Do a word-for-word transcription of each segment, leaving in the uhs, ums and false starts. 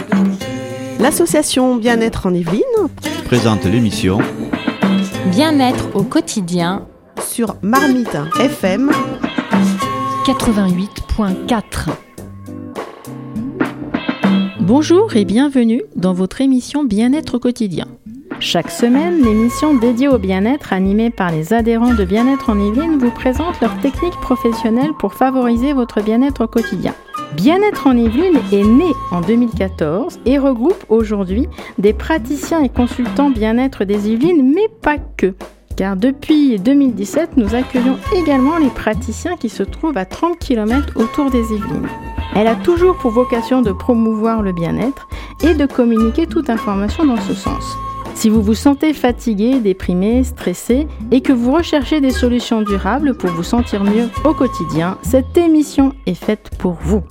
L'association Bien-être en Yvelines présente l'émission Bien-être au quotidien sur Marmite F M quatre-vingt-huit point quatre. Bonjour et bienvenue dans votre émission Bien-être au quotidien. Chaque semaine, l'émission dédiée au bien-être animée par les adhérents de Bien-être en Yvelines vous présente leurs techniques professionnelles pour favoriser votre bien-être au quotidien. Bien-être en Yvelines est né en deux mille quatorze et regroupe aujourd'hui des praticiens et consultants bien-être des Yvelines, mais pas que. Car depuis deux mille dix-sept, nous accueillons également les praticiens qui se trouvent à trente kilomètres autour des Yvelines. Elle a toujours pour vocation de promouvoir le bien-être et de communiquer toute information dans ce sens. Si vous vous sentez fatigué, déprimé, stressé et que vous recherchez des solutions durables pour vous sentir mieux au quotidien, cette émission est faite pour vous.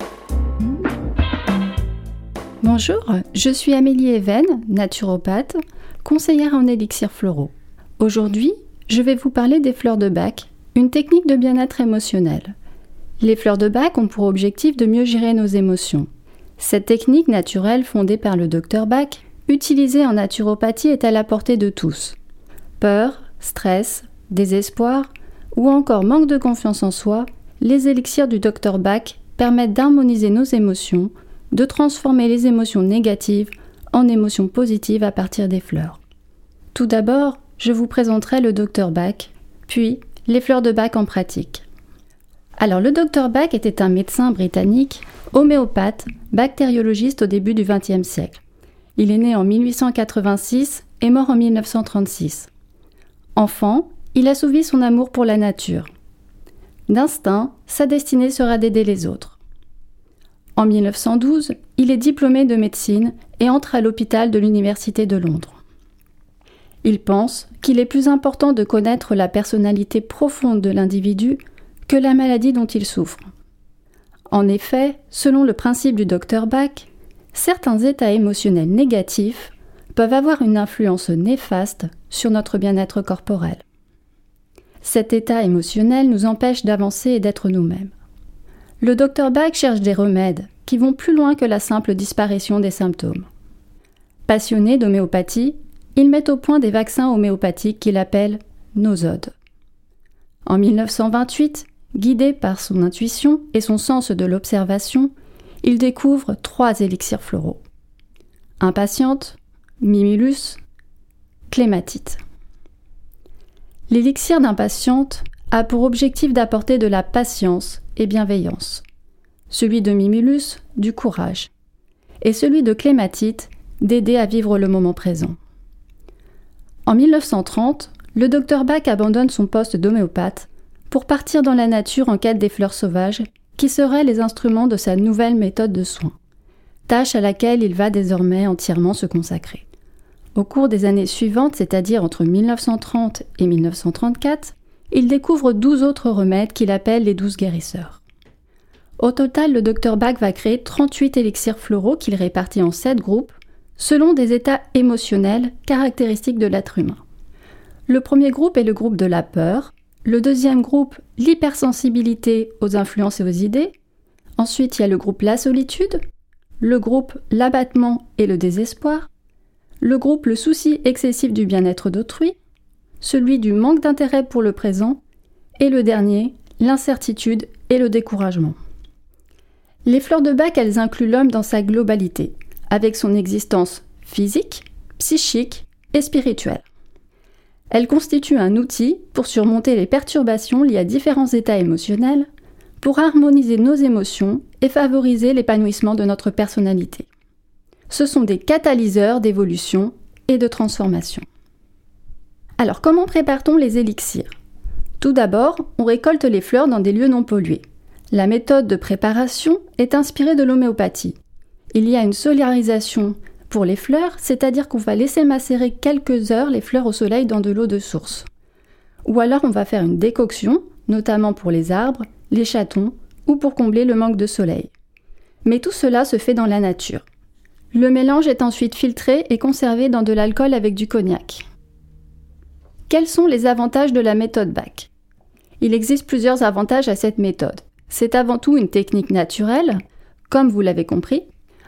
Bonjour, je suis Amélie Even, naturopathe, conseillère en élixirs floraux. Aujourd'hui, je vais vous parler des fleurs de bac, une technique de bien-être émotionnel. Les fleurs de bac ont pour objectif de mieux gérer nos émotions. Cette technique naturelle fondée par le docteur Bach, utilisée en naturopathie, est à la portée de tous. Peur, stress, désespoir ou encore manque de confiance en soi, les élixirs du docteur Bach permettent d'harmoniser nos émotions, de transformer les émotions négatives en émotions positives à partir des fleurs. Tout d'abord, je vous présenterai le docteur Bach, puis les fleurs de Bach en pratique. Alors, le docteur Bach était un médecin britannique, homéopathe, bactériologiste au début du vingtième siècle. Il est né en mille huit cent quatre-vingt-six et mort en mille neuf cent trente-six. Enfant, il assouvit son amour pour la nature. D'instinct, sa destinée sera d'aider les autres. En mille neuf cent douze, il est diplômé de médecine et entre à l'hôpital de l'Université de Londres. Il pense qu'il est plus important de connaître la personnalité profonde de l'individu que la maladie dont il souffre. En effet, selon le principe du docteur Bach, certains états émotionnels négatifs peuvent avoir une influence néfaste sur notre bien-être corporel. Cet état émotionnel nous empêche d'avancer et d'être nous-mêmes. Le docteur Bach cherche des remèdes qui vont plus loin que la simple disparition des symptômes. Passionné d'homéopathie, il met au point des vaccins homéopathiques qu'il appelle nosodes. En mille neuf cent vingt-huit, guidé par son intuition et son sens de l'observation, il découvre trois élixirs floraux. Impatiente, mimulus, clématite. L'élixir d'impatiente a pour objectif d'apporter de la patience et bienveillance. Celui de mimulus, du courage. Et celui de clématite, d'aider à vivre le moment présent. En mille neuf cent trente, le docteur Bach abandonne son poste d'homéopathe pour partir dans la nature en quête des fleurs sauvages qui seraient les instruments de sa nouvelle méthode de soins, tâche à laquelle il va désormais entièrement se consacrer. Au cours des années suivantes, c'est-à-dire entre mille neuf cent trente et mille neuf cent trente-quatre, il découvre douze autres remèdes qu'il appelle les douze guérisseurs. Au total, le docteur Bach va créer trente-huit élixirs floraux qu'il répartit en sept groupes, selon des états émotionnels caractéristiques de l'être humain. Le premier groupe est le groupe de la peur, le deuxième groupe, l'hypersensibilité aux influences et aux idées. Ensuite, il y a le groupe la solitude, le groupe l'abattement et le désespoir, le groupe le souci excessif du bien-être d'autrui, celui du manque d'intérêt pour le présent, et le dernier, l'incertitude et le découragement. Les fleurs de Bach, elles incluent l'homme dans sa globalité, avec son existence physique, psychique et spirituelle. Elles constituent un outil pour surmonter les perturbations liées à différents états émotionnels, pour harmoniser nos émotions et favoriser l'épanouissement de notre personnalité. Ce sont des catalyseurs d'évolution et de transformation. Alors, comment prépare-t-on les élixirs ? Tout d'abord, on récolte les fleurs dans des lieux non pollués. La méthode de préparation est inspirée de l'homéopathie. Il y a une solarisation pour les fleurs, c'est-à-dire qu'on va laisser macérer quelques heures les fleurs au soleil dans de l'eau de source. Ou alors on va faire une décoction, notamment pour les arbres, les chatons ou pour combler le manque de soleil. Mais tout cela se fait dans la nature. Le mélange est ensuite filtré et conservé dans de l'alcool avec du cognac. Quels sont les avantages de la méthode Bach ? Il existe plusieurs avantages à cette méthode. C'est avant tout une technique naturelle, comme vous l'avez compris,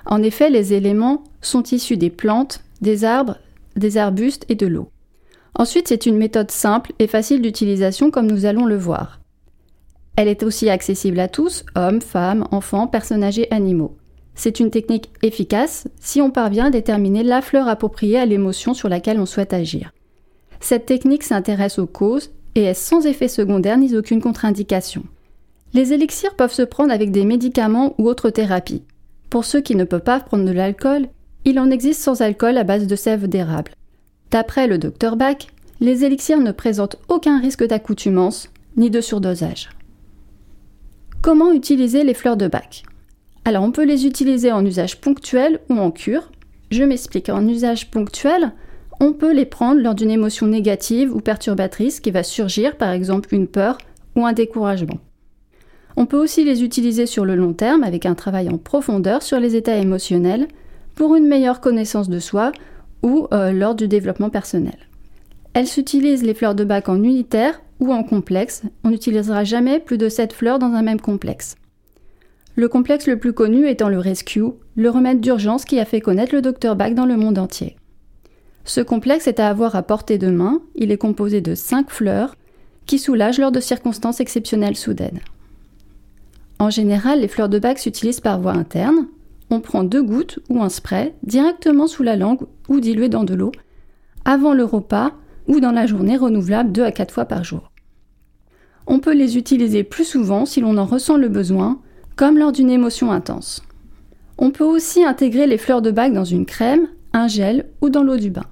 En effet, les éléments sont issus des plantes, des arbres, des arbustes et de l'eau. Ensuite, c'est une méthode simple et facile d'utilisation comme nous allons le voir. Elle est aussi accessible à tous, hommes, femmes, enfants, personnes âgées, animaux. C'est une technique efficace si on parvient à déterminer la fleur appropriée à l'émotion sur laquelle on souhaite agir. Cette technique s'intéresse aux causes et est sans effet secondaire ni aucune contre-indication. Les élixirs peuvent se prendre avec des médicaments ou autres thérapies. Pour ceux qui ne peuvent pas prendre de l'alcool, il en existe sans alcool à base de sève d'érable. D'après le docteur Bach, les élixirs ne présentent aucun risque d'accoutumance ni de surdosage. Comment utiliser les fleurs de Bach ? Alors on peut les utiliser en usage ponctuel ou en cure. Je m'explique, en usage ponctuel, on peut les prendre lors d'une émotion négative ou perturbatrice qui va surgir, par exemple une peur ou un découragement. On peut aussi les utiliser sur le long terme avec un travail en profondeur sur les états émotionnels pour une meilleure connaissance de soi ou euh, lors du développement personnel. Elles s'utilisent les fleurs de Bach en unitaire ou en complexe. On n'utilisera jamais plus de sept fleurs dans un même complexe. Le complexe le plus connu étant le Rescue, le remède d'urgence qui a fait connaître le docteur Bach dans le monde entier. Ce complexe est à avoir à portée de main. Il est composé de cinq fleurs qui soulagent lors de circonstances exceptionnelles soudaines. En général, les fleurs de Bach s'utilisent par voie interne. On prend deux gouttes ou un spray directement sous la langue ou dilué dans de l'eau avant le repas ou dans la journée, renouvelable deux à quatre fois par jour. On peut les utiliser plus souvent si l'on en ressent le besoin, comme lors d'une émotion intense. On peut aussi intégrer les fleurs de Bach dans une crème, un gel ou dans l'eau du bain.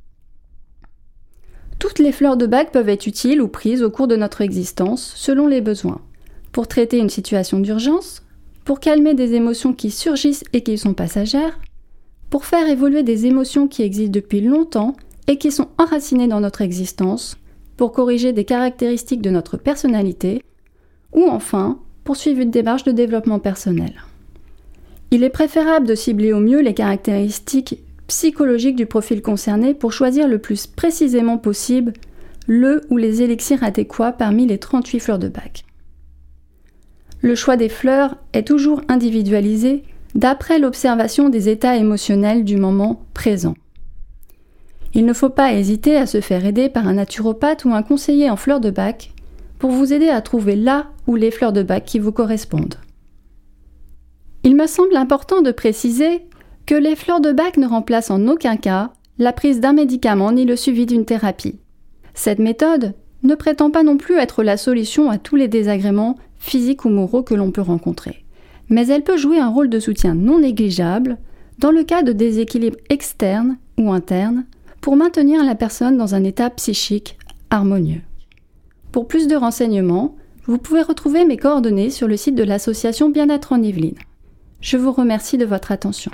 Toutes les fleurs de Bach peuvent être utiles ou prises au cours de notre existence, selon les besoins. Pour traiter une situation d'urgence, pour calmer des émotions qui surgissent et qui sont passagères, pour faire évoluer des émotions qui existent depuis longtemps et qui sont enracinées dans notre existence, pour corriger des caractéristiques de notre personnalité, ou enfin, pour suivre une démarche de développement personnel. Il est préférable de cibler au mieux les caractéristiques psychologiques du profil concerné pour choisir le plus précisément possible le ou les élixirs adéquats parmi les trente-huit fleurs de Bach. Le choix des fleurs est toujours individualisé d'après l'observation des états émotionnels du moment présent. Il ne faut pas hésiter à se faire aider par un naturopathe ou un conseiller en fleurs de Bach pour vous aider à trouver là ou les fleurs de Bach qui vous correspondent. Il me semble important de préciser que les fleurs de Bach ne remplacent en aucun cas la prise d'un médicament ni le suivi d'une thérapie. Cette méthode ne prétend pas non plus être la solution à tous les désagréments physiques ou moraux que l'on peut rencontrer, mais elle peut jouer un rôle de soutien non négligeable dans le cas de déséquilibres externes ou internes pour maintenir la personne dans un état psychique harmonieux. Pour plus de renseignements, vous pouvez retrouver mes coordonnées sur le site de l'association Bien-être en Yvelines. Je vous remercie de votre attention.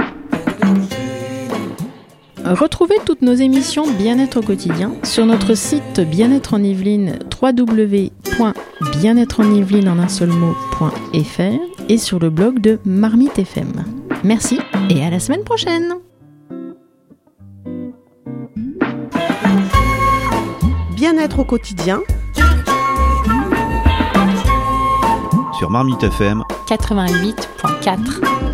Retrouvez toutes nos émissions Bien-être au quotidien sur notre site Bien-être en Yvelines w w w point bien être en yvelines en un seul mot point f r et sur le blog de Marmite F M. Merci et à la semaine prochaine. Bien-être au quotidien sur Marmite F M quatre-vingt-huit point quatre.